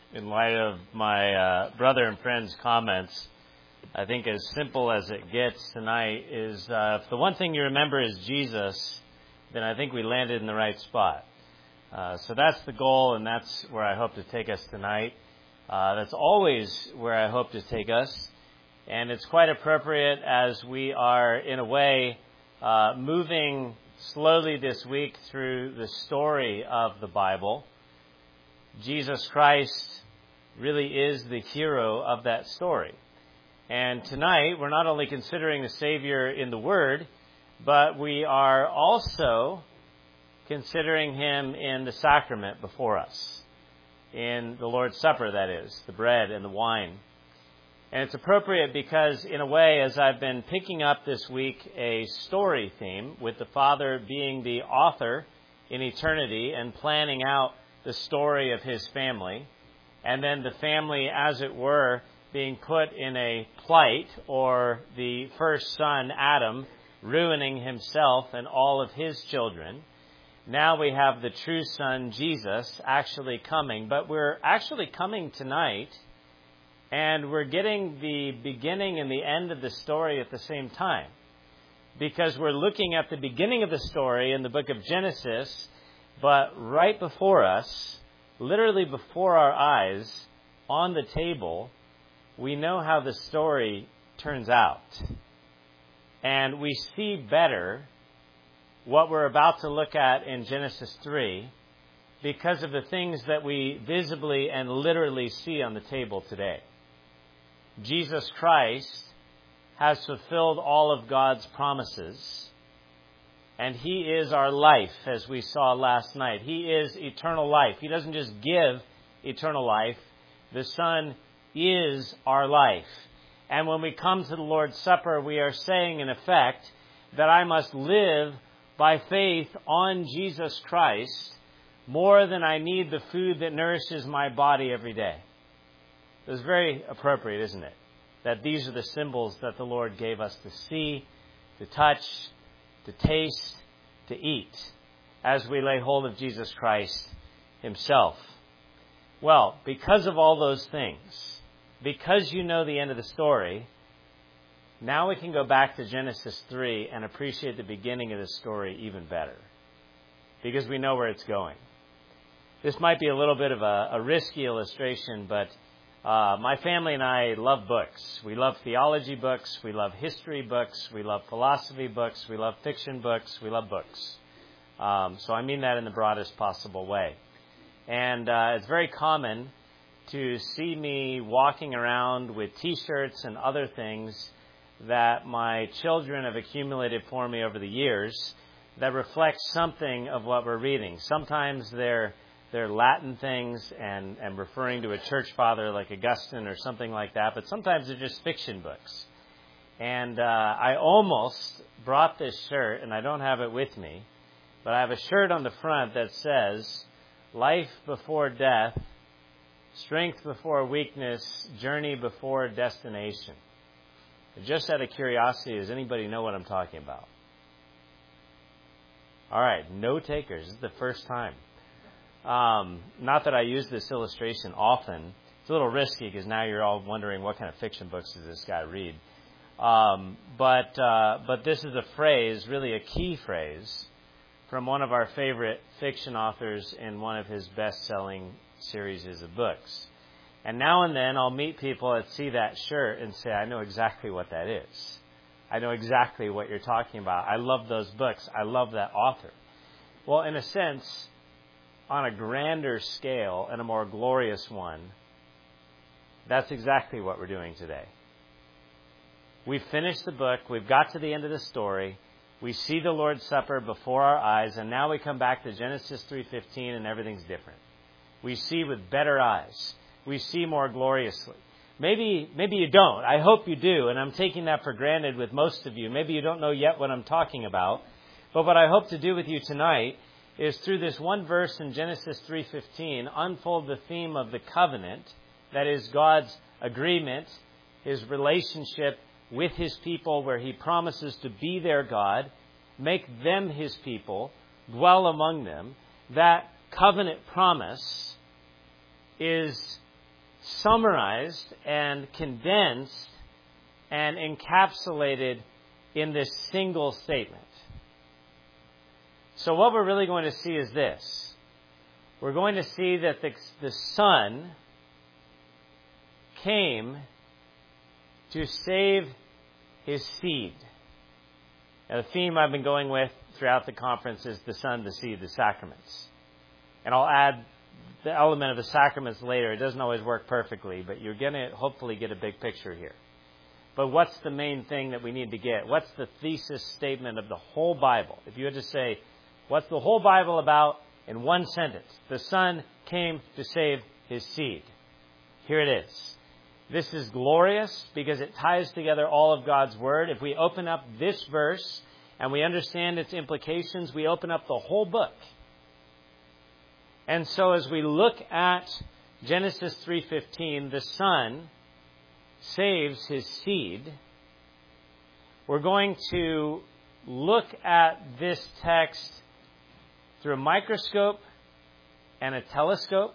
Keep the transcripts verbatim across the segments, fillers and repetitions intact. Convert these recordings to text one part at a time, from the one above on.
in light of my uh, brother and friend's comments, I think as simple as it gets tonight is uh, if the one thing you remember is Jesus, then I think we landed in the right spot. Uh, so that's the goal, and that's where I hope to take us tonight. Uh, that's always where I hope to take us. And it's quite appropriate as we are, in a way, uh, moving slowly this week through the story of the Bible. Jesus Christ really is the hero of that story. And tonight, we're not only considering the Savior in the Word, but we are also considering Him in the sacrament before us, in the Lord's Supper, that is, the bread and the wine. And it's appropriate because, in a way, as I've been picking up this week a story theme, with the Father being the author in eternity and planning out the story of His family, and then the family, as it were, being put in a plight, or the first son, Adam, ruining himself and all of his children. Now we have the true son, Jesus, actually coming. But we're actually coming tonight, and we're getting the beginning and the end of the story at the same time. Because we're looking at the beginning of the story in the book of Genesis, but right before us, literally before our eyes, on the table, we know how the story turns out. And we see better what we're about to look at in Genesis three because of the things that we visibly and literally see on the table today. Jesus Christ has fulfilled all of God's promises, and He is our life, as we saw last night. He is eternal life. He doesn't just give eternal life. The Son is our life. And when we come to the Lord's Supper, we are saying, in effect, that I must live by faith on Jesus Christ more than I need the food that nourishes my body every day. It's very appropriate, isn't it? That these are the symbols that the Lord gave us to see, to touch, to taste, to eat, as we lay hold of Jesus Christ Himself. Well, because of all those things, because you know the end of the story, now we can go back to Genesis three and appreciate the beginning of the story even better, because we know where it's going. This might be a little bit of a, a risky illustration, but uh, my family and I love books. We love theology books, we love history books, we love philosophy books, we love fiction books, we love books. Um, so I mean that in the broadest possible way. And uh, it's very common to see me walking around with T-shirts and other things that my children have accumulated for me over the years that reflect something of what we're reading. Sometimes they're they're Latin things and, and referring to a church father like Augustine or something like that, but sometimes they're just fiction books. And uh, I almost brought this shirt, and I don't have it with me, but I have a shirt on the front that says, "Life before death, strength before weakness, journey before destination." Just out of curiosity, does anybody know what I'm talking about? All right, no takers. This is the first time. Um, not that I use this illustration often. It's a little risky because now you're all wondering what kind of fiction books does this guy read. Um, but uh, but this is a phrase, really a key phrase, from one of our favorite fiction authors in one of his best-selling series of books. And now and then I'll meet people that see that shirt and say, I know exactly what that is. I know exactly what you're talking about. I love those books. I love that author. Well, in a sense, on a grander scale and a more glorious one, that's exactly what we're doing today. We've finished the book. We've got to the end of the story. We see the Lord's Supper before our eyes, and now we come back to Genesis three fifteen, and everything's different. We see with better eyes. We see more gloriously. Maybe maybe you don't. I hope you do, and I'm taking that for granted with most of you. Maybe you don't know yet what I'm talking about. But what I hope to do with you tonight is, through this one verse in Genesis three fifteen, unfold the theme of the covenant, that is God's agreement, His relationship with His people, where He promises to be their God, make them His people, dwell among them. That covenant promise is summarized and condensed and encapsulated in this single statement. So what we're really going to see is this. We're going to see that the, the Son came to save His seed. Now, the theme I've been going with throughout the conference is the Son, the seed, the sacraments. And I'll add the element of the sacraments later. It doesn't always work perfectly, but you're going to hopefully get a big picture here. But what's the main thing that we need to get? What's the thesis statement of the whole Bible? If you had to say, what's the whole Bible about in one sentence? The Son came to save His seed. Here it is. This is glorious because it ties together all of God's Word. If we open up this verse and we understand its implications, we open up the whole book. And so as we look at Genesis three fifteen, the Son saves His seed, we're going to look at this text through a microscope and a telescope.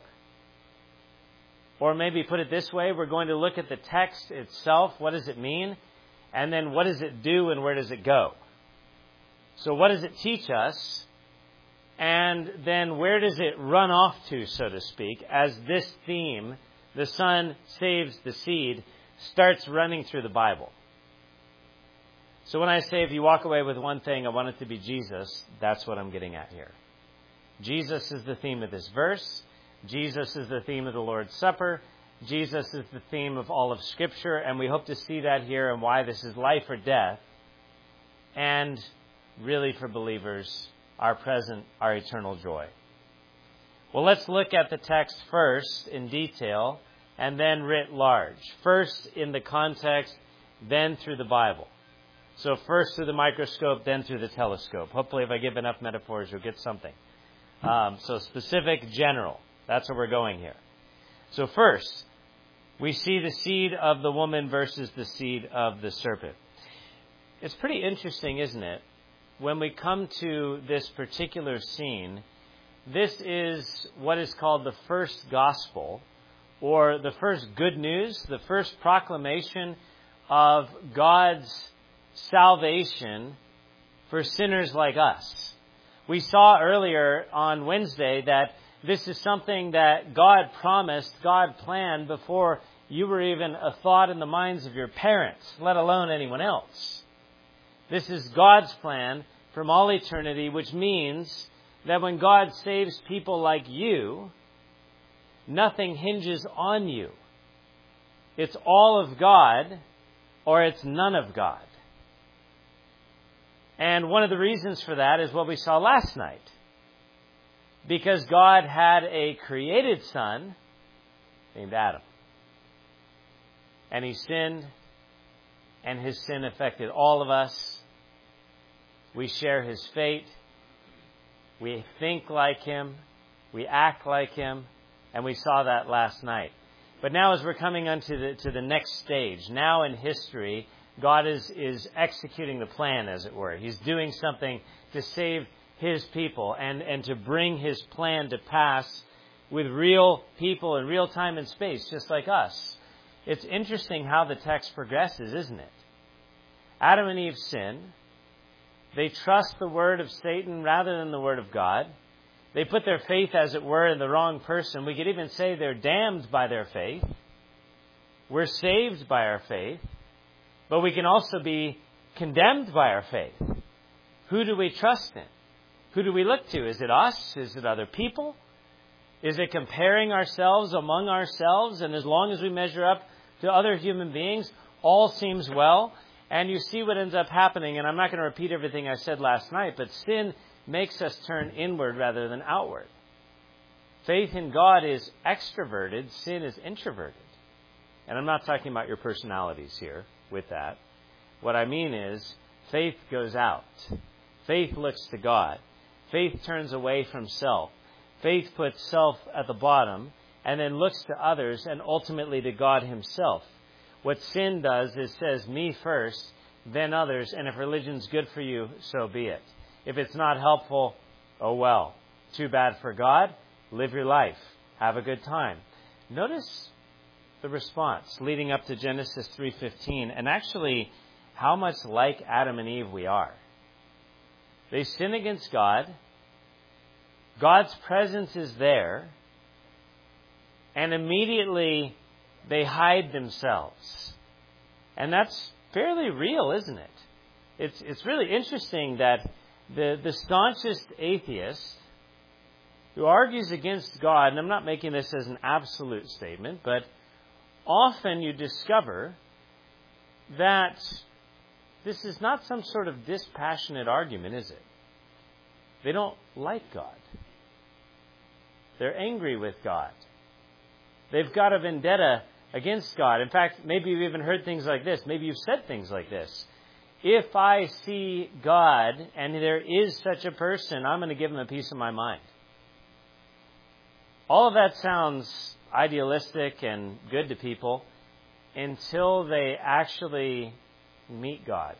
Or maybe put it this way, we're going to look at the text itself. What does it mean? And then what does it do and where does it go? So what does it teach us? And then where does it run off to, so to speak, as this theme, the Son saves the seed, starts running through the Bible? So when I say if you walk away with one thing, I want it to be Jesus, that's what I'm getting at here. Jesus is the theme of this verse. Jesus is the theme of the Lord's Supper. Jesus is the theme of all of Scripture, and we hope to see that here and why this is life or death. And really for believers, our present, our eternal joy. Well, let's look at the text first in detail and then writ large. First in the context, then through the Bible. So first through the microscope, then through the telescope. Hopefully if I give enough metaphors, you'll get something. Um, so specific, general. That's where we're going here. So first, we see the seed of the woman versus the seed of the serpent. It's pretty interesting, isn't it? When we come to this particular scene, this is what is called the first gospel, or the first good news, the first proclamation of God's salvation for sinners like us. We saw earlier on Wednesday that this is something that God promised, God planned before you were even a thought in the minds of your parents, let alone anyone else. This is God's plan from all eternity, which means that when God saves people like you, nothing hinges on you. It's all of God or it's none of God. And one of the reasons for that is what we saw last night. Because God had a created son named Adam. And he sinned, and his sin affected all of us. We share his fate. We think like him. We act like him. And we saw that last night. But now as we're coming on to the, to the next stage, now in history, God is, is executing the plan, as it were. He's doing something to save his people and, and to bring his plan to pass with real people in real time and space, just like us. It's interesting how the text progresses, isn't it? Adam and Eve sin. They trust the word of Satan rather than the word of God. They put their faith, as it were, in the wrong person. We could even say they're damned by their faith. We're saved by our faith. But we can also be condemned by our faith. Who do we trust in? Who do we look to? Is it us? Is it other people? Is it comparing ourselves among ourselves? And as long as we measure up to other human beings, all seems well. And you see what ends up happening. And I'm not going to repeat everything I said last night, but sin makes us turn inward rather than outward. Faith in God is extroverted. Sin is introverted. And I'm not talking about your personalities here with that. What I mean is faith goes out. Faith looks to God. Faith turns away from self. Faith puts self at the bottom and then looks to others and ultimately to God himself. What sin does is says, me first, then others, and if religion's good for you, so be it. If it's not helpful, oh well. Too bad for God. Live your life. Have a good time. Notice the response leading up to Genesis three fifteen, and actually how much like Adam and Eve we are. They sin against God. God's presence is there. And immediately they hide themselves. And that's fairly real, isn't it? It's it's really interesting that the, the staunchest atheist who argues against God, and I'm not making this as an absolute statement, but often you discover that this is not some sort of dispassionate argument, is it? They don't like God. They're angry with God. They've got a vendetta against God. In fact, maybe you've even heard things like this. Maybe you've said things like this. If I see God and there is such a person, I'm going to give him a piece of my mind. All of that sounds idealistic and good to people until they actually meet God.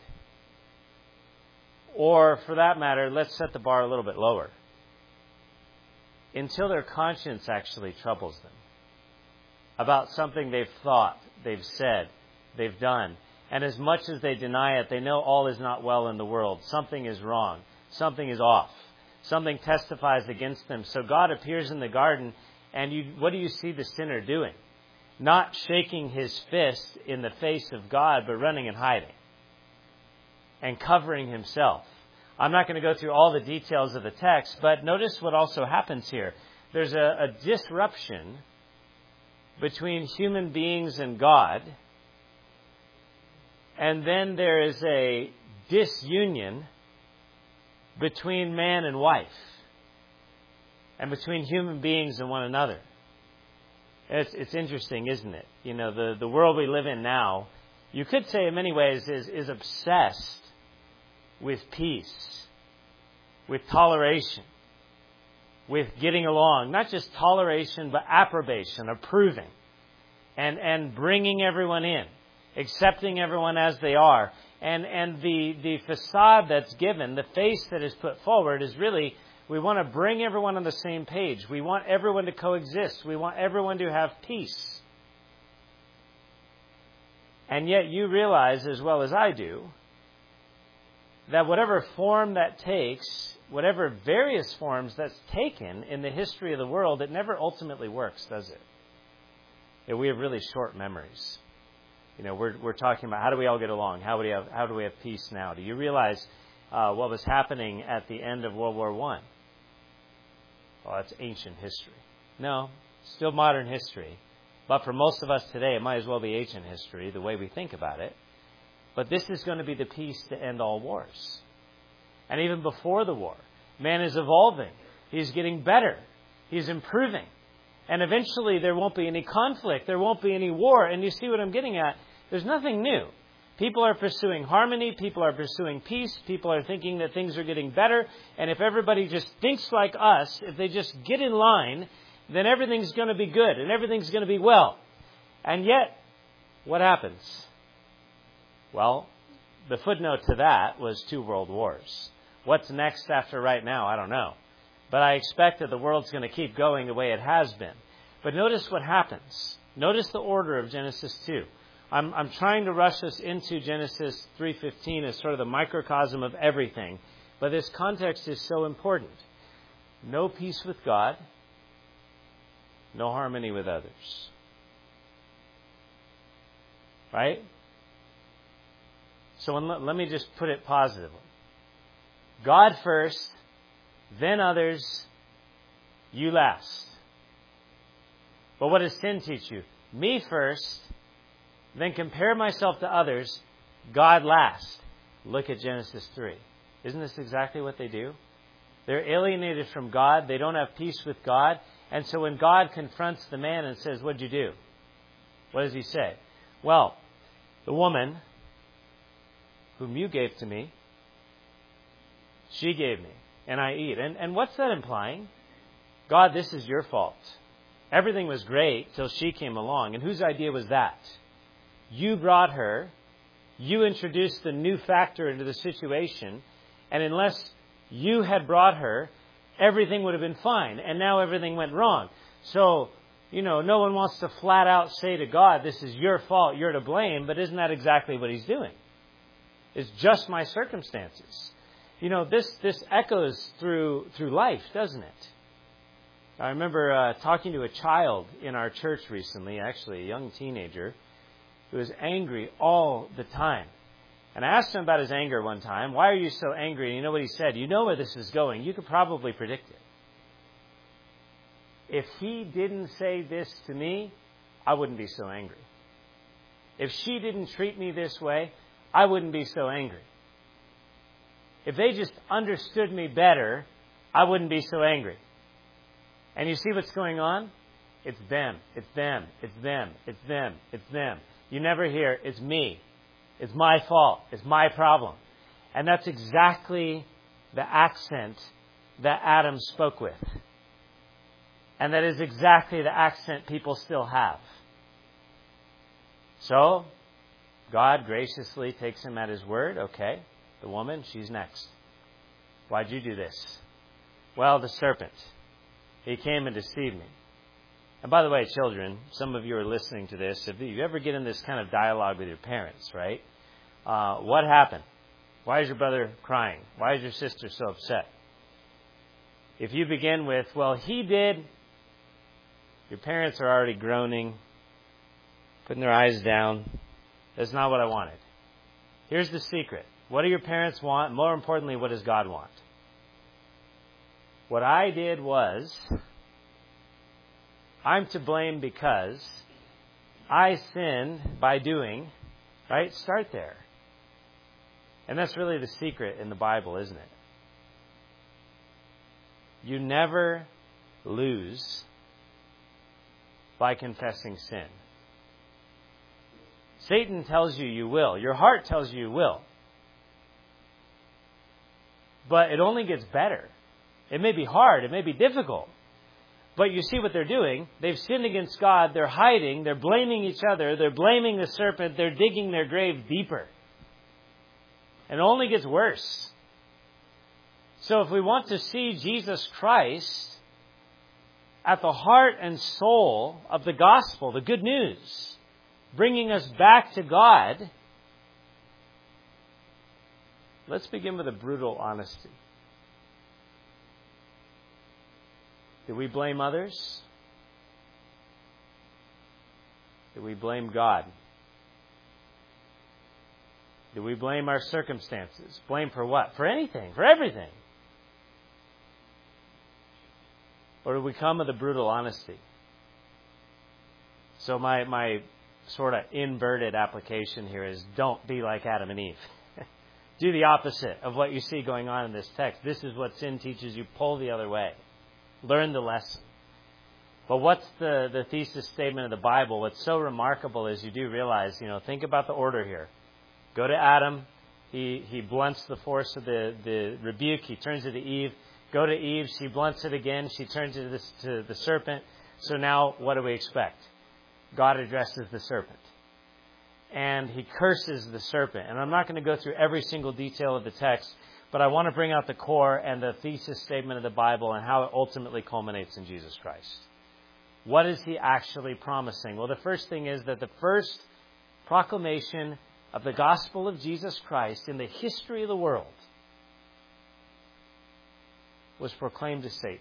Or, for that matter, let's set the bar a little bit lower. Until their conscience actually troubles them about something they've thought, they've said, they've done. And as much as they deny it, they know all is not well in the world. Something is wrong. Something is off. Something testifies against them. So God appears in the garden, and you, what do you see the sinner doing? Not shaking his fist in the face of God, but running and hiding and covering himself. I'm not going to go through all the details of the text, but notice what also happens here. There's a, a disruption between human beings and God, and then there is a disunion between man and wife, and between human beings and one another. It's, it's interesting, isn't it? You know, the, the world we live in now, you could say in many ways, is, is obsessed with peace, with toleration, with getting along. Not just toleration, but approbation, approving, and, and bringing everyone in, accepting everyone as they are. And, and the, the facade that's given, the face that is put forward is really, we want to bring everyone on the same page. We want everyone to coexist. We want everyone to have peace. And yet you realize, as well as I do, that whatever form that takes, whatever various forms that's taken in the history of the world, it never ultimately works, does it? You know, we have really short memories. You know, we're we're talking about how do we all get along? How do we have how do we have peace now? Do you realize uh, what was happening at the end of World War One? Well, that's ancient history. No, still modern history. But for most of us today, it might as well be ancient history, the way we think about it. But this is going to be the peace to end all wars. And even before the war, man is evolving. He's getting better. He's improving. And eventually there won't be any conflict. There won't be any war. And you see what I'm getting at? There's nothing new. People are pursuing harmony. People are pursuing peace. People are thinking that things are getting better. And if everybody just thinks like us, if they just get in line, then everything's going to be good and everything's going to be well. And yet, what happens? Well, the footnote to that was two world wars. What's next after right now? I don't know. But I expect that the world's going to keep going the way it has been. But notice what happens. Notice the order of Genesis two. I'm, I'm trying to rush us into Genesis three fifteen as sort of the microcosm of everything. But this context is so important. No peace with God. No harmony with others. Right? So let me just put it positively. God first, then others, you last. But what does sin teach you? Me first, then compare myself to others, God last. Look at Genesis three. Isn't this exactly what they do? They're alienated from God. They don't have peace with God. And so when God confronts the man and says, what'd you do? What does he say? Well, the woman whom you gave to me, she gave me, and I eat. And, and what's that implying? God, this is your fault. Everything was great till she came along. And whose idea was that? You brought her. You introduced the new factor into the situation. And unless you had brought her, everything would have been fine. And now everything went wrong. So, you know, no one wants to flat out say to God, this is your fault, you're to blame, but isn't that exactly what he's doing? It's just my circumstances. You know, this, this echoes through, through life, doesn't it? I remember uh, talking to a child in our church recently, actually a young teenager, who was angry all the time. And I asked him about his anger one time. Why are you so angry? And you know what he said? You know where this is going. You could probably predict it. If he didn't say this to me, I wouldn't be so angry. If she didn't treat me this way, I wouldn't be so angry. If they just understood me better, I wouldn't be so angry. And you see what's going on? It's them, it's them, it's them, it's them, it's them. You never hear, it's me. It's my fault. It's my problem. And that's exactly the accent that Adam spoke with. And that is exactly the accent people still have. So, God graciously takes him at his word. Okay, the woman, she's next. Why'd you do this? Well, the serpent. He came and deceived me. And by the way, children, some of you are listening to this. If you ever get in this kind of dialogue with your parents, right? Uh, what happened? Why is your brother crying? Why is your sister so upset? If you begin with, well, he did, your parents are already groaning, putting their eyes down. That's not what I wanted. Here's the secret. What do your parents want? More importantly, what does God want? What I did was, I'm to blame because I sinned by doing, right? Start there. And that's really the secret in the Bible, isn't it? You never lose by confessing sin. Satan tells you you will. Your heart tells you you will. But it only gets better. It may be hard. It may be difficult. But you see what they're doing. They've sinned against God. They're hiding. They're blaming each other. They're blaming the serpent. They're digging their grave deeper. And it only gets worse. So if we want to see Jesus Christ at the heart and soul of the gospel, the good news, bringing us back to God, let's begin with a brutal honesty. Do we blame others? Do we blame God? Do we blame our circumstances? Blame for what? For anything, for everything. Or do we come with a brutal honesty? So my, my sort of inverted application here is don't be like Adam and Eve. Do the opposite of what you see going on in this text. This is what sin teaches you. Pull the other way. Learn the lesson. But what's the, the thesis statement of the Bible? What's so remarkable is you do realize, you know, think about the order here. Go to Adam. He he blunts the force of the, the rebuke. He turns it to Eve. Go to Eve. She blunts it again. She turns it to, this, to the serpent. So now what do we expect? God addresses the serpent. And he curses the serpent. And I'm not going to go through every single detail of the text, but I want to bring out the core and the thesis statement of the Bible and how it ultimately culminates in Jesus Christ. What is he actually promising? Well, the first thing is that the first proclamation of the gospel of Jesus Christ in the history of the world was proclaimed to Satan.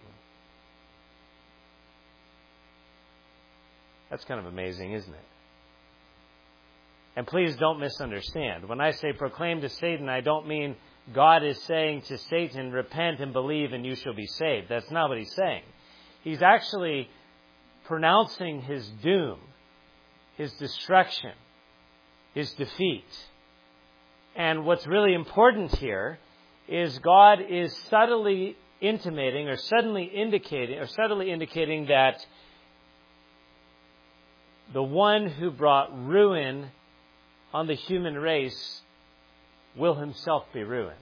That's kind of amazing, isn't it? And please don't misunderstand. When I say proclaim to Satan, I don't mean God is saying to Satan, repent and believe and you shall be saved. That's not what he's saying. He's actually pronouncing his doom, his destruction, his defeat. And what's really important here is God is subtly intimating or suddenly indicating or subtly indicating that the one who brought ruin on the human race will himself be ruined.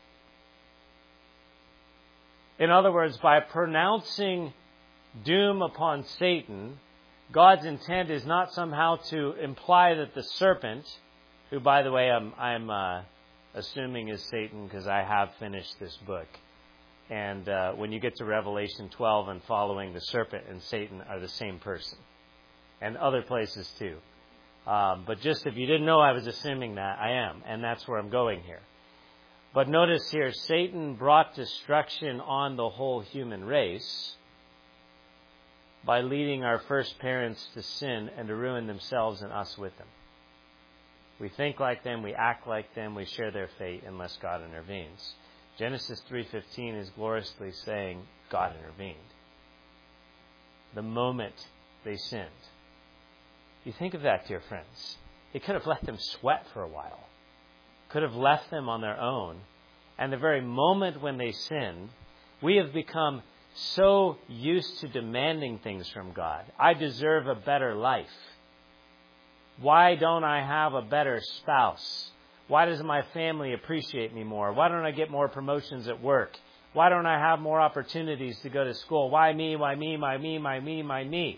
In other words, by pronouncing doom upon Satan, God's intent is not somehow to imply that the serpent, who, by the way, I'm, I'm uh, assuming is Satan because I have finished this book, And uh, when you get to Revelation twelve and following, the serpent and Satan are the same person. And other places too. Um, but just if you didn't know I was assuming that, I am. And that's where I'm going here. But notice here, Satan brought destruction on the whole human race by leading our first parents to sin and to ruin themselves and us with them. We think like them, we act like them, we share their fate unless God intervenes. Genesis three fifteen is gloriously saying God intervened. The moment they sinned. You think of that, dear friends. He could have let them sweat for a while. Could have left them on their own. And the very moment when they sinned, we have become so used to demanding things from God. I deserve a better life. Why don't I have a better spouse? Why doesn't my family appreciate me more? Why don't I get more promotions at work? Why don't I have more opportunities to go to school? Why me, why me, why me, why me, why me?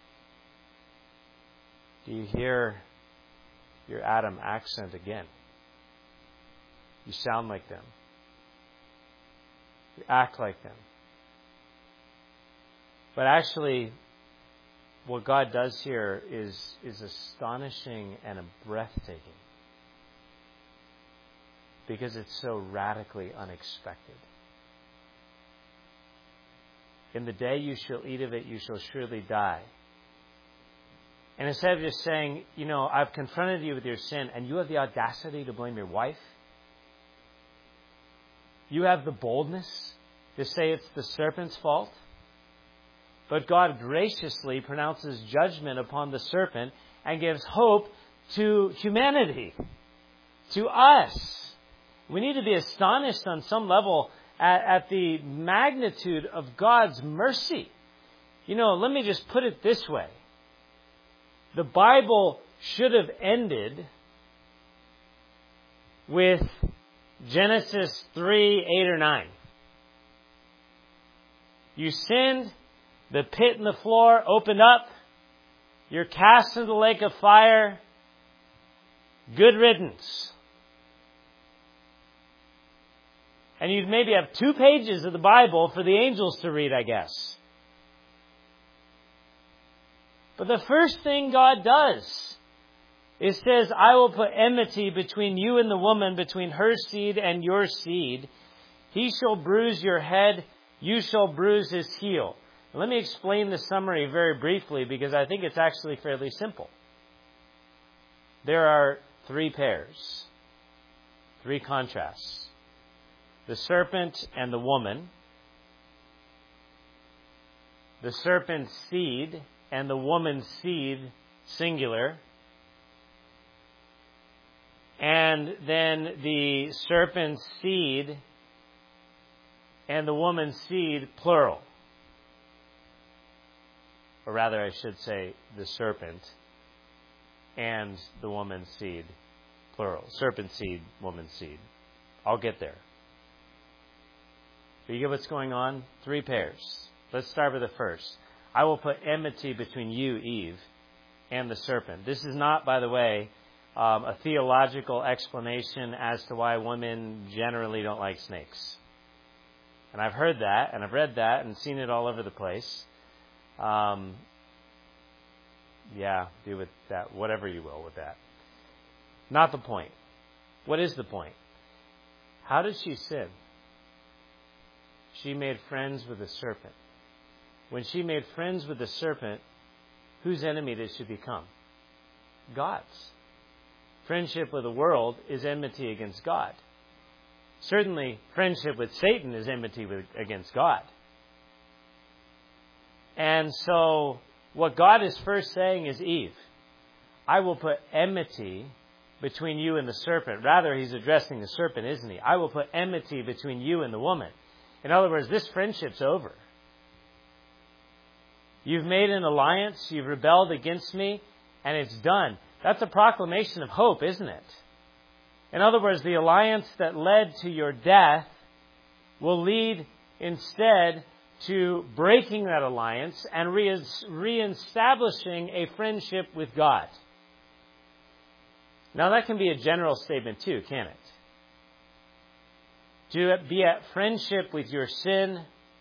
Do you hear your Adam accent again? You sound like them. You act like them. But actually, what God does here is, is astonishing and breathtaking. Because it's so radically unexpected. In the day you shall eat of it, you shall surely die. And instead of just saying, you know, I've confronted you with your sin, and you have the audacity to blame your wife. You have the boldness to say it's the serpent's fault. But God graciously pronounces judgment upon the serpent and gives hope to humanity, to us. We need to be astonished on some level at, at the magnitude of God's mercy. You know, let me just put it this way. The Bible should have ended with Genesis three, eight, or nine. You sinned, the pit and the floor opened up, you're cast into the lake of fire, good riddance. And you'd maybe have two pages of the Bible for the angels to read, I guess. But the first thing God does is says, I will put enmity between you and the woman, between her seed and your seed. He shall bruise your head, you shall bruise his heel. Let me explain the summary very briefly because I think it's actually fairly simple. There are three pairs, three contrasts. The serpent and the woman, the serpent's seed and the woman's seed, singular, and then the serpent's seed and the woman's seed, plural. Or rather, I should say, the serpent and the woman's seed, plural. Serpent seed, woman's seed. I'll get there. Do you get what's going on? Three pairs. Let's start with the first. I will put enmity between you, Eve, and the serpent. This is not, by the way, um, a theological explanation as to why women generally don't like snakes. And I've heard that, and I've read that, and seen it all over the place. Um, yeah, do with that whatever you will with that. Not the point. What is the point? How did she sin? She made friends with the serpent. When she made friends with the serpent, whose enemy did she become? God's. Friendship with the world is enmity against God. Certainly, friendship with Satan is enmity with, against God. And so, what God is first saying is, Eve, I will put enmity between you and the serpent. Rather, he's addressing the serpent, isn't he? I will put enmity between you and the woman. In other words, this friendship's over. You've made an alliance, you've rebelled against me, and it's done. That's a proclamation of hope, isn't it? In other words, the alliance that led to your death will lead instead to breaking that alliance and re- re-establishing a friendship with God. Now that can be a general statement too, can't it? to be at friendship with your sin,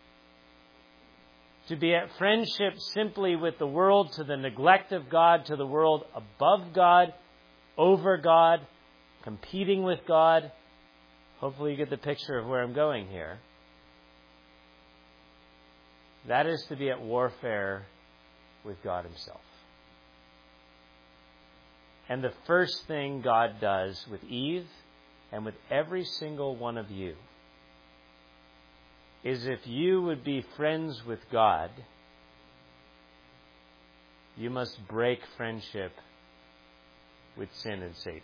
to be at friendship simply with the world, to the neglect of God, to the world above God, over God, competing with God. Hopefully you get the picture of where I'm going here. That is to be at warfare with God Himself. And the first thing God does with Eve and with every single one of you is, if you would be friends with God, you must break friendship with sin and Satan.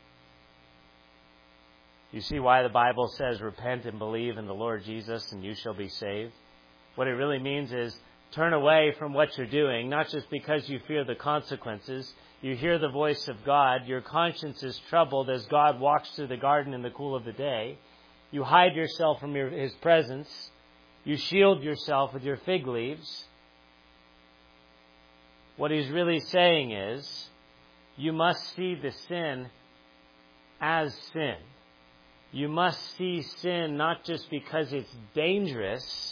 You see why the Bible says, repent and believe in the Lord Jesus and you shall be saved? What it really means is turn away from what you're doing, not just because you fear the consequences. You hear the voice of God. Your conscience is troubled as God walks through the garden in the cool of the day. You hide yourself from your, His presence. You shield yourself with your fig leaves. What He's really saying is, you must see the sin as sin. You must see sin not just because it's dangerous,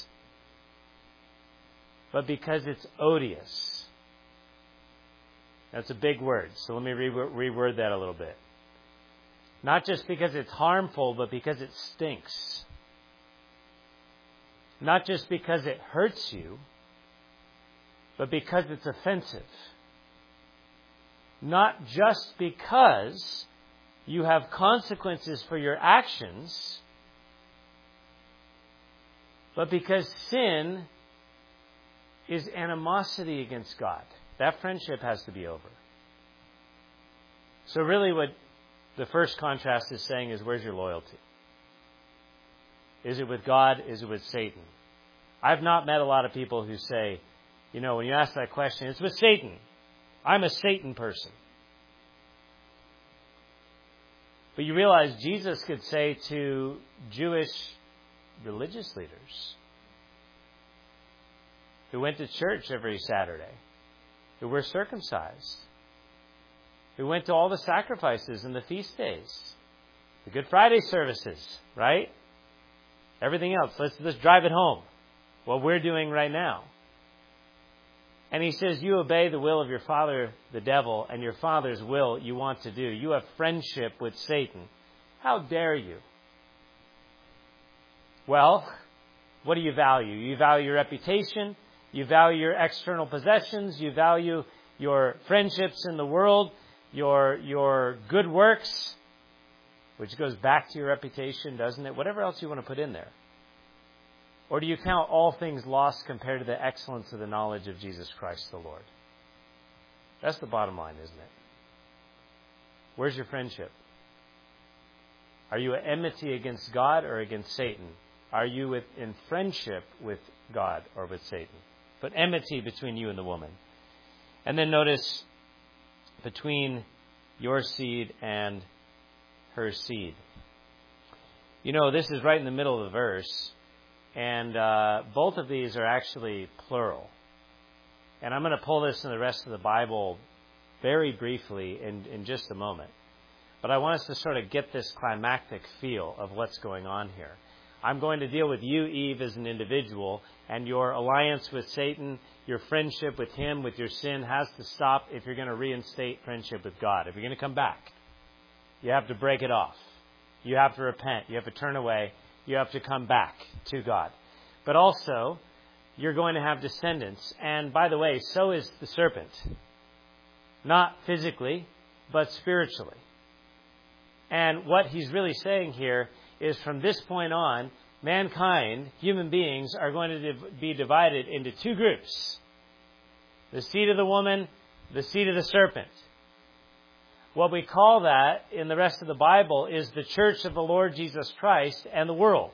but because it's odious. That's a big word, so let me re- reword that a little bit. Not just because it's harmful, but because it stinks. Not just because it hurts you, but because it's offensive. Not just because you have consequences for your actions, but because sin is animosity against God. That friendship has to be over. So really what the first contrast is saying is, where's your loyalty? Is it with God? Is it with Satan? I've not met a lot of people who say, you know, when you ask that question, it's with Satan. I'm a Satan person. But you realize Jesus could say to Jewish religious leaders who went to church every Saturday, who were circumcised, who went to all the sacrifices and the feast days, the Good Friday services, right? Everything else. Let's, let's drive it home. What we're doing right now. And He says, you obey the will of your father, the devil, and your father's will you want to do. You have friendship with Satan. How dare you? Well, what do you value? You value your reputation. You value your external possessions. You value your friendships in the world, your, your good works, which goes back to your reputation, doesn't it? Whatever else you want to put in there. Or do you count all things lost compared to the excellence of the knowledge of Jesus Christ the Lord? That's the bottom line, isn't it? Where's your friendship? Are you at enmity against God or against Satan? Are you with, in friendship with God or with Satan? But enmity between you and the woman. And then notice, between your seed and her seed. You know, this is right in the middle of the verse. And uh, both of these are actually plural. And I'm going to pull this in the rest of the Bible very briefly in, in just a moment. But I want us to sort of get this climactic feel of what's going on here. I'm going to deal with you, Eve, as an individual, and your alliance with Satan, your friendship with him, with your sin, has to stop if you're going to reinstate friendship with God. If you're going to come back, you have to break it off. You have to repent. You have to turn away. You have to come back to God. But also, you're going to have descendants. And by the way, so is the serpent. Not physically, but spiritually. And what he's really saying here is, from this point on, mankind, human beings, are going to be divided into two groups. The seed of the woman, the seed of the serpent. What we call that in the rest of the Bible is the church of the Lord Jesus Christ and the world.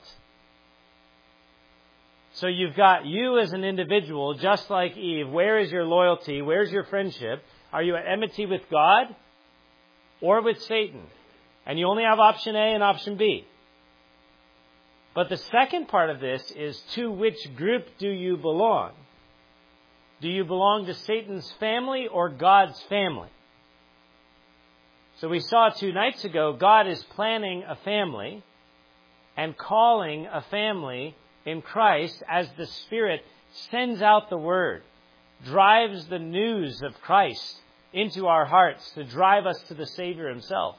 So you've got you as an individual, just like Eve. Where is your loyalty? Where's your friendship? Are you at enmity with God or with Satan? And you only have option A and option B. But the second part of this is, to which group do you belong? Do you belong to Satan's family or God's family? So we saw two nights ago, God is planning a family. and calling a family in Christ as the Spirit sends out the Word, drives the news of Christ into our hearts to drive us to the Savior Himself.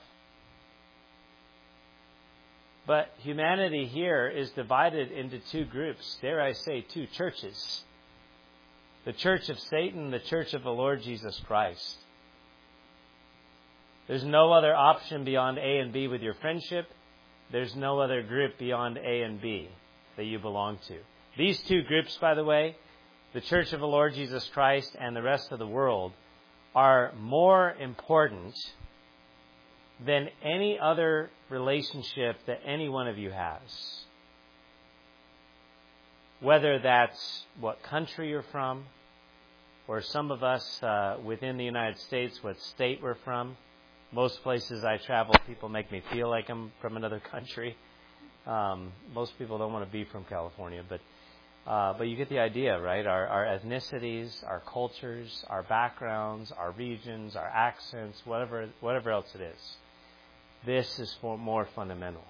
But humanity here is divided into two groups, dare I say two churches. The church of Satan, the church of the Lord Jesus Christ. There's no other option beyond A and B with your friendship. There's no other group beyond A and B that you belong to. These two groups, by the way, the church of the Lord Jesus Christ and the rest of the world, are more important than any other relationship that any one of you has. Whether that's what country you're from, or some of us uh, within the United States, what state we're from. Most places I travel, people make me feel like I'm from another country. Um, most people don't want to be from California, but uh, but you get the idea, right? Our, our ethnicities, our cultures, our backgrounds, our regions, our accents, whatever whatever else it is. This is for more fundamental.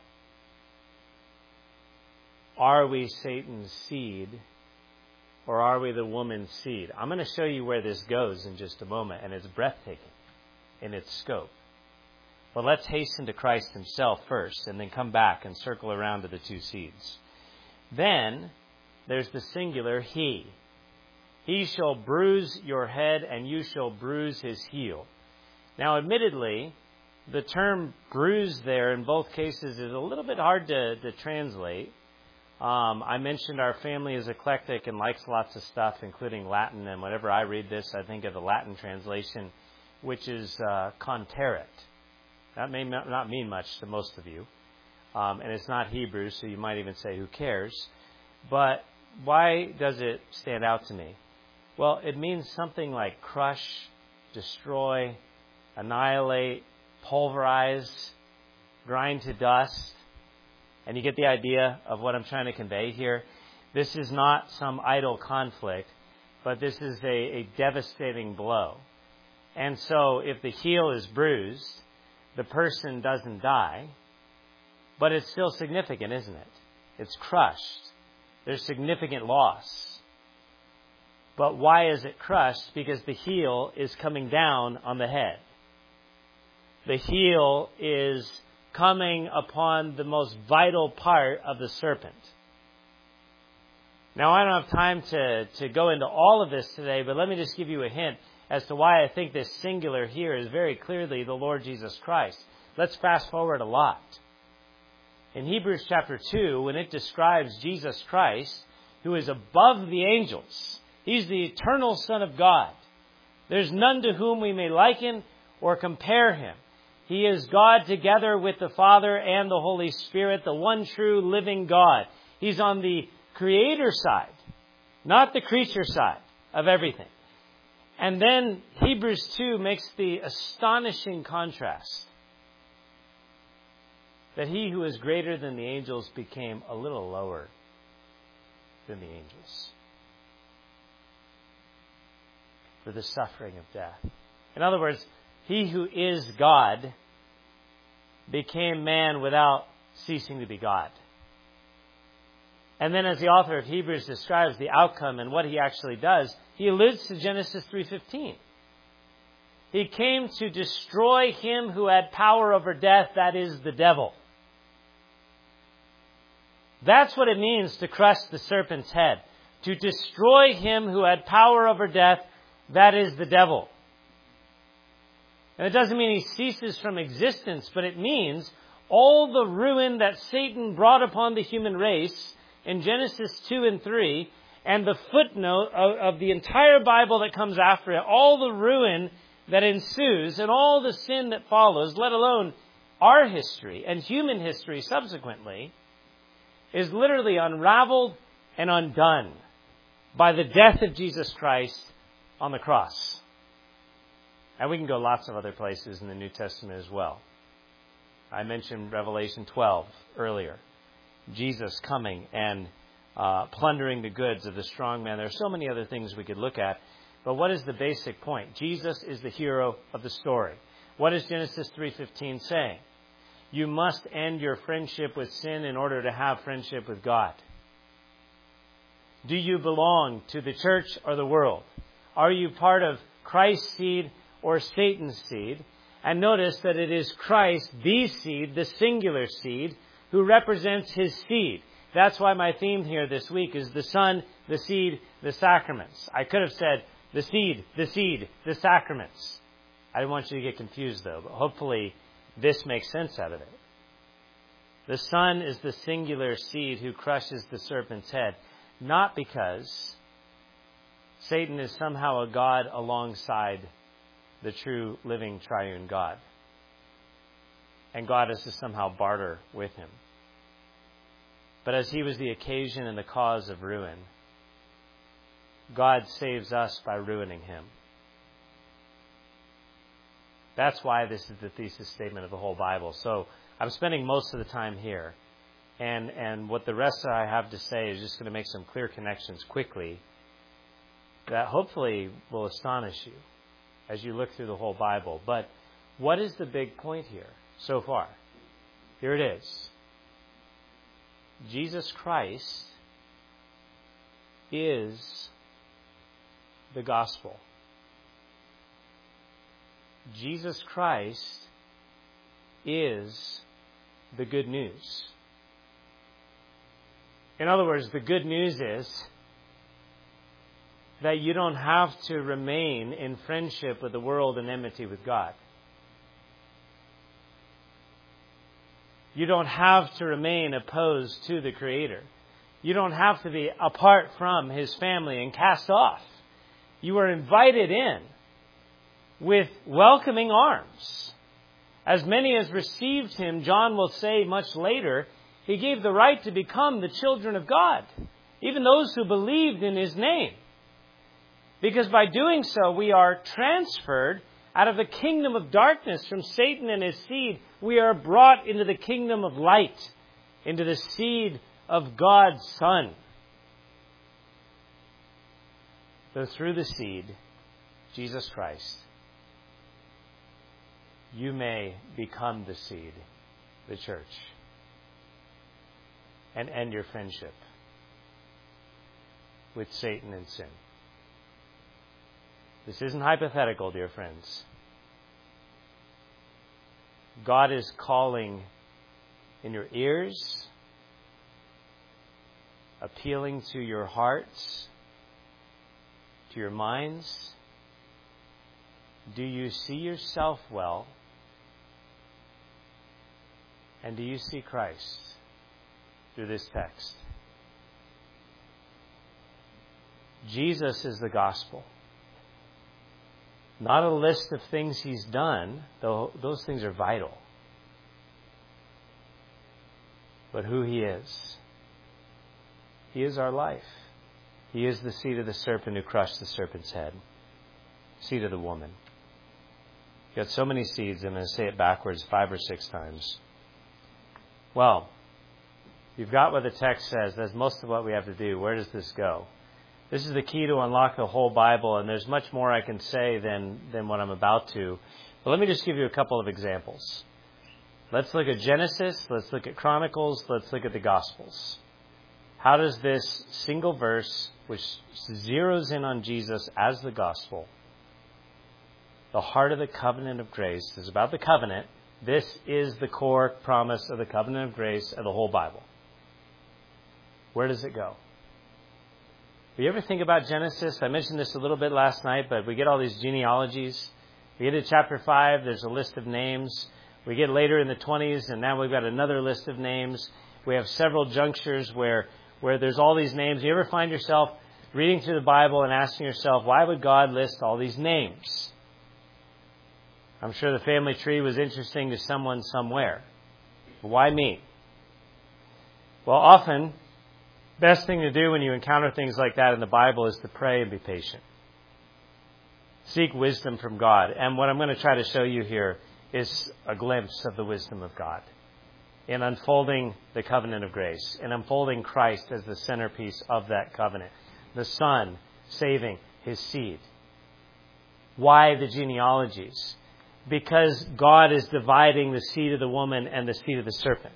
Are we Satan's seed, or are we the woman's seed? I'm going to show you where this goes in just a moment, and it's breathtaking in its scope. But let's hasten to Christ Himself first, and then come back and circle around to the two seeds. Then there's the singular He. He shall bruise your head, and you shall bruise his heel. Now, admittedly, the term bruise there in both cases is a little bit hard to, to translate. Um, I mentioned our family is eclectic and likes lots of stuff, including Latin. And whenever I read this, I think of the Latin translation, which is uh, conterit. That may not mean much to most of you. Um, and it's not Hebrew, so you might even say, who cares? But why does it stand out to me? Well, it means something like crush, destroy, annihilate, pulverize, grind to dust. And you get the idea of what I'm trying to convey here. This is not some idle conflict, but this is a, a devastating blow. And so if the heel is bruised, the person doesn't die, but it's still significant, isn't it? It's crushed. There's significant loss. But why is it crushed? Because the heel is coming down on the head. The heel is coming upon the most vital part of the serpent. Now, I don't have time to, to go into all of this today, but let me just give you a hint as to why I think this singular here is very clearly the Lord Jesus Christ. Let's fast forward a lot. In Hebrews chapter two, when it describes Jesus Christ, who is above the angels, He's the eternal Son of God. There's none to whom we may liken or compare Him. He is God together with the Father and the Holy Spirit, the one true living God. He's on the creator side, not the creature side of everything. And then Hebrews two makes the astonishing contrast that He who is greater than the angels became a little lower than the angels for the suffering of death. In other words, He who is God became man without ceasing to be God. And then as the author of Hebrews describes the outcome and what He actually does, he alludes to Genesis three fifteen. He came to destroy him who had power over death, that is, the devil. That's what it means to crush the serpent's head. To destroy him who had power over death, that is, the devil. And it doesn't mean he ceases from existence, but it means all the ruin that Satan brought upon the human race in Genesis two and three, and the footnote of, of the entire Bible that comes after it, all the ruin that ensues and all the sin that follows, let alone our history and human history subsequently, is literally unraveled and undone by the death of Jesus Christ on the cross. And we can go lots of other places in the New Testament as well. I mentioned Revelation twelve earlier. Jesus coming and uh, plundering the goods of the strong man. There are so many other things we could look at. But what is the basic point? Jesus is the hero of the story. What is Genesis three fifteen saying? you must end your friendship with sin in order to have friendship with God? Do you belong to the church or the world? Are you part of Christ's seed or Satan's seed? And notice that it is Christ, the seed, the singular seed, who represents his seed. That's why my theme here this week is the Son, the seed, the sacraments. I could have said the seed, the seed, the sacraments. I didn't want you to get confused though, but hopefully this makes sense out of it. The Son is the singular seed who crushes the serpent's head, not because Satan is somehow a god alongside the true living triune God, and God is to somehow barter with him, but as he was the occasion and the cause of ruin, God saves us by ruining him. That's why this is the thesis statement of the whole Bible. So I'm spending most of the time here. And and what the rest I have to say is just going to make some clear connections quickly that hopefully will astonish you as you look through the whole Bible. But what is the big point here so far? Here it is. Jesus Christ is the gospel. Jesus Christ is the good news. In other words, the good news is that you don't have to remain in friendship with the world and enmity with God. You don't have to remain opposed to the Creator. You don't have to be apart from his family and cast off. You are invited in with welcoming arms. As many as received him, John will say much later, he gave the right to become the children of God, even those who believed in his name. Because by doing so, we are transferred out of the kingdom of darkness from Satan and his seed. We are brought into the kingdom of light, into the seed of God's Son. So through the seed, Jesus Christ, you may become the seed, the church, and end your friendship with Satan and sin. This isn't hypothetical, dear friends. God is calling in your ears, appealing to your hearts, to your minds. Do you see yourself well? And do you see Christ through this text? Jesus is the gospel. Not a list of things he's done, though those things are vital. But who he is. He is our life. He is the seed of the serpent who crushed the serpent's head. Seed of the woman. You've got so many seeds, I'm going to say it backwards five or six times. Well, you've got what the text says. That's most of what we have to do. Where does this go? This is the key to unlock the whole Bible, and there's much more I can say than, than what I'm about to. But let me just give you a couple of examples. Let's look at Genesis. Let's look at Chronicles. Let's look at the Gospels. How does this single verse, which zeroes in on Jesus as the gospel, the heart of the covenant of grace, is about the covenant. This is the core promise of the covenant of grace of the whole Bible. Where does it go? Do you ever think about Genesis? I mentioned this a little bit last night, but we get all these genealogies. We get to chapter five, there's a list of names. We get later in the twenties, and now we've got another list of names. We have several junctures where, where there's all these names. You ever find yourself reading through the Bible and asking yourself, why would God list all these names? I'm sure the family tree was interesting to someone somewhere. But why me? Well, often, best thing to do when you encounter things like that in the Bible is to pray and be patient. Seek wisdom from God. And what I'm going to try to show you here is a glimpse of the wisdom of God in unfolding the covenant of grace, in unfolding Christ as the centerpiece of that covenant, the Son saving his seed. Why the genealogies? because God is dividing the seed of the woman and the seed of the serpent.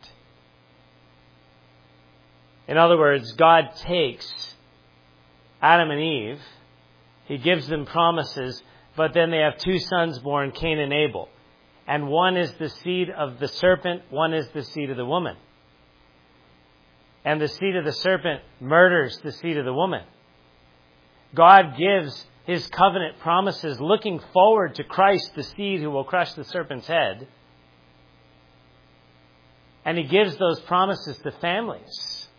In other words, God takes Adam and Eve, He gives them promises, but then they have two sons born, Cain and Abel. And one is the seed of the serpent, one is the seed of the woman. And the seed of the serpent murders the seed of the woman. God gives His covenant promises looking forward to Christ, the seed who will crush the serpent's head. And He gives those promises to families.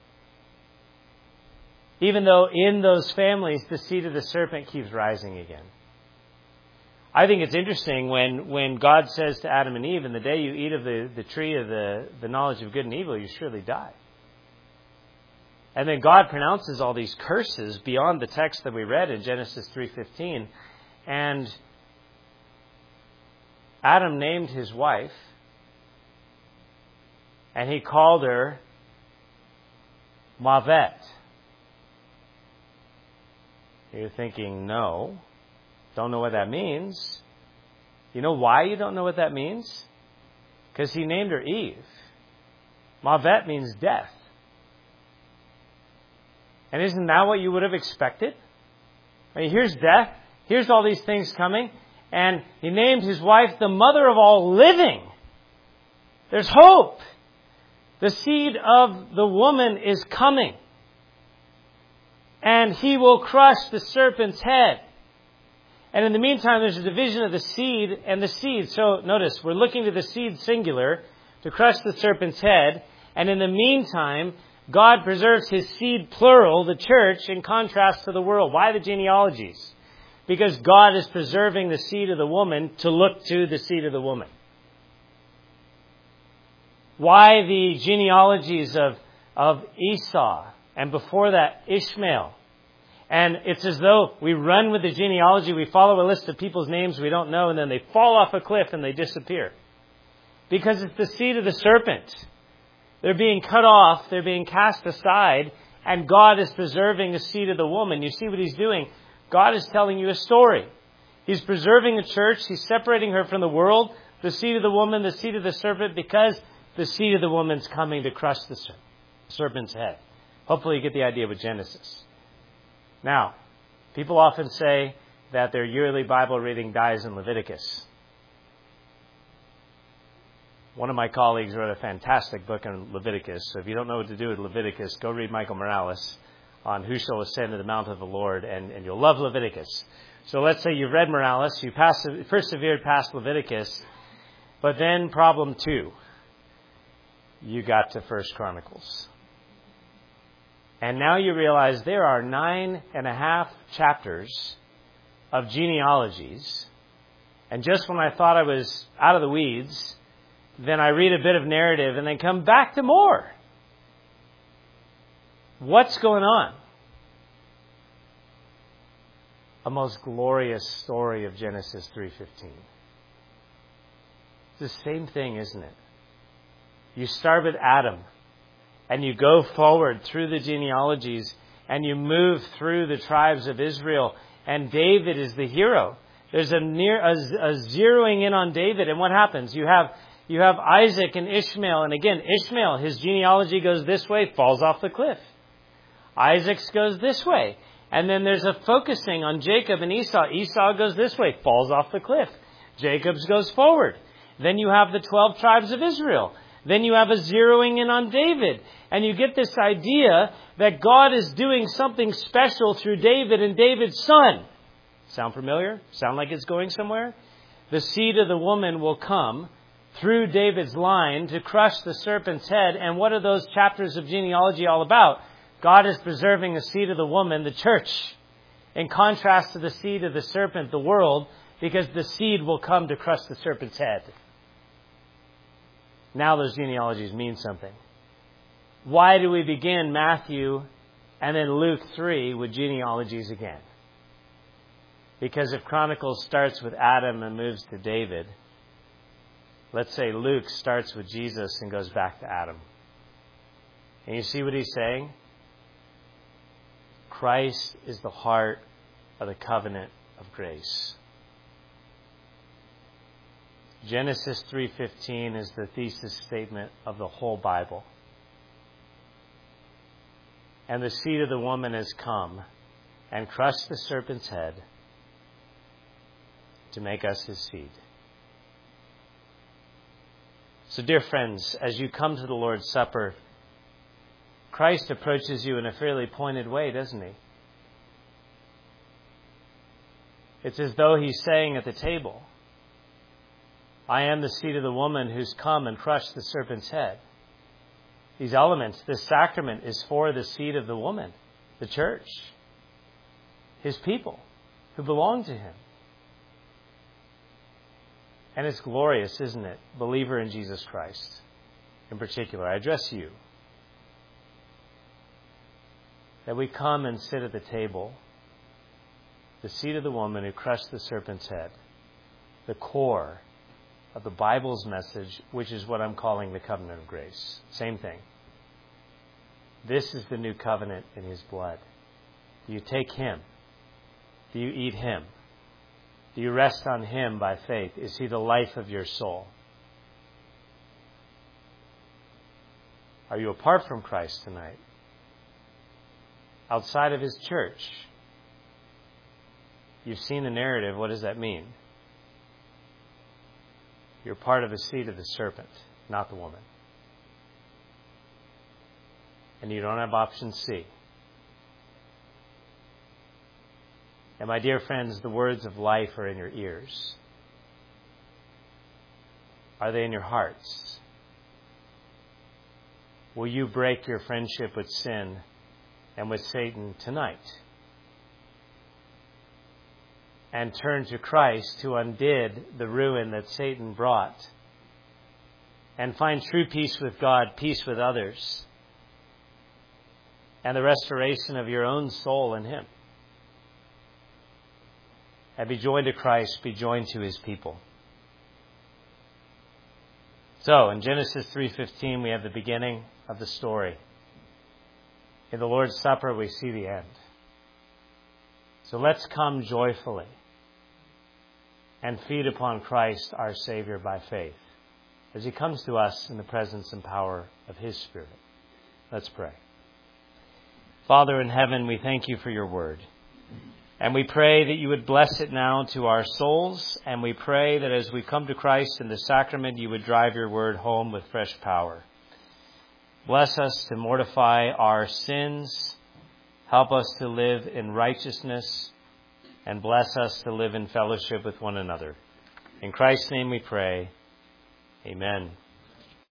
Even though in those families the seed of the serpent keeps rising again. I think it's interesting when, when God says to Adam and Eve, in the day you eat of the, the tree of the, the knowledge of good and evil, you surely die. And then God pronounces all these curses beyond the text that we read in Genesis three fifteen. And Adam named his wife, and he called her Mavet. You're thinking, no. Don't know what that means. You know why you don't know what that means? Because he named her Eve. Mavet means death. And isn't that what you would have expected? I mean, here's death. Here's all these things coming. And he named his wife the mother of all living. There's hope. The seed of the woman is coming. And he will crush the serpent's head. And in the meantime, there's a division of the seed and the seed. So notice, we're looking to the seed singular to crush the serpent's head. And in the meantime, God preserves His seed plural, the church, in contrast to the world. Why the genealogies? Because God is preserving the seed of the woman to look to the seed of the woman. Why the genealogies of, of Esau, and before that, Ishmael? And it's as though we run with the genealogy, we follow a list of people's names we don't know, and then they fall off a cliff and they disappear. Because it's the seed of the serpent. They're being cut off, they're being cast aside, and God is preserving the seed of the woman. You see what He's doing? God is telling you a story. He's preserving the church, He's separating her from the world, the seed of the woman, the seed of the serpent, because the seed of the woman's coming to crush the serpent's head. Hopefully you get the idea with Genesis. Now, people often say that their yearly Bible reading dies in Leviticus. One of my colleagues wrote a fantastic book on Leviticus. So if you don't know what to do with Leviticus, go read Michael Morales on Who Shall Ascend to the Mount of the Lord, and, and you'll love Leviticus. So let's say you've read Morales, you pass, persevered past Leviticus, but then problem two, you got to First Chronicles. And now you realize there are nine and a half chapters of genealogies. And just when I thought I was out of the weeds, then I read a bit of narrative and then come back to more. What's going on? A most glorious story of Genesis three fifteen. It's the same thing, isn't it? You start with Adam. And you go forward through the genealogies and you move through the tribes of Israel. And David is the hero. There's a near a, a zeroing in on David. And what happens? You have you have Isaac and Ishmael. And again, Ishmael, his genealogy goes this way, falls off the cliff. Isaac's goes this way. And then there's a focusing on Jacob and Esau. Esau goes this way, falls off the cliff. Jacob's goes forward. Then you have the twelve tribes of Israel. Then you have a zeroing in on David. And you get this idea that God is doing something special through David and David's son. Sound familiar? Sound like it's going somewhere? The seed of the woman will come through David's line to crush the serpent's head. And what are those chapters of genealogy all about? God is preserving the seed of the woman, the church, in contrast to the seed of the serpent, the world, because the seed will come to crush the serpent's head. Now those genealogies mean something. Why do we begin Matthew and then Luke three with genealogies again? Because if Chronicles starts with Adam and moves to David, let's say Luke starts with Jesus and goes back to Adam. And you see what he's saying? Christ is the heart of the covenant of grace. Genesis three fifteen is the thesis statement of the whole Bible. And the seed of the woman has come and crushed the serpent's head to make us his seed. So, dear friends, as you come to the Lord's Supper, Christ approaches you in a fairly pointed way, doesn't he? It's as though he's saying at the table, I am the seed of the woman who's come and crushed the serpent's head. These elements, this sacrament is for the seed of the woman, the church, his people who belong to him. And it's glorious, isn't it? Believer in Jesus Christ, in particular. I address you. That we come and sit at the table, the seed of the woman who crushed the serpent's head, the core of the Bible's message, which is what I'm calling the covenant of grace. Same thing. This is the new covenant in his blood. Do you take him? Do you eat him? Do you rest on him by faith? Is he the life of your soul? Are you apart from Christ tonight? Outside of his church? You've seen the narrative. What does that mean? You're part of the seed of the serpent, not the woman. And you don't have option C. And my dear friends, the words of life are in your ears. Are they in your hearts? Will you break your friendship with sin and with Satan tonight? And turn to Christ who undid the ruin that Satan brought. And find true peace with God, peace with others. And the restoration of your own soul in him. And be joined to Christ, be joined to his people. So, in Genesis three fifteen, we have the beginning of the story. In the Lord's Supper, we see the end. So let's come joyfully and feed upon Christ, our Savior, by faith, as he comes to us in the presence and power of his Spirit. Let's pray. Father in heaven, we thank you for your word. And we pray that you would bless it now to our souls. And we pray that as we come to Christ in the sacrament, you would drive your word home with fresh power. Bless us to mortify our sins. Help us to live in righteousness. And bless us to live in fellowship with one another. In Christ's name we pray. Amen.